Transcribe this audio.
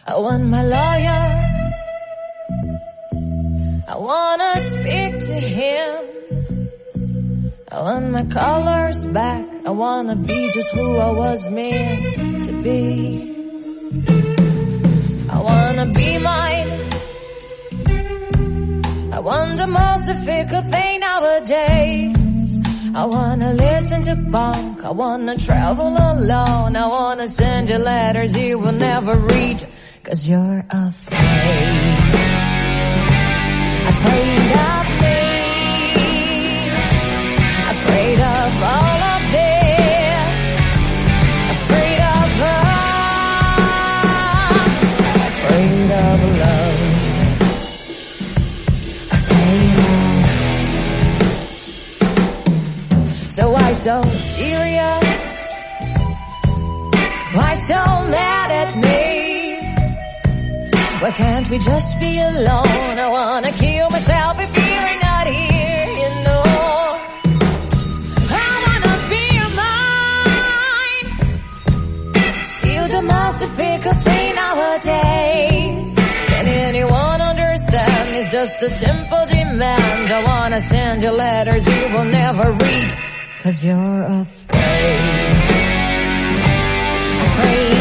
I want my lawyer. I wanna speak to him. I want my colors back. I wanna be just who I was meant to be. I wanna be mine. I want the most difficult thing nowadays. I wanna listen to punk. I wanna travel alone. I wanna send you letters you will never read, 'cause you're afraid. Afraid of me. Afraid of all of this. Afraid of us. Afraid of love. Afraid of. So why so serious? Why so mad at me? Why can't we just be alone? I wanna kill myself if you're not here, you know. I wanna be your mind. Still the most difficult thing nowadays. Can anyone understand? It's just a simple demand. I wanna send you letters you will never read, 'cause you're afraid. Afraid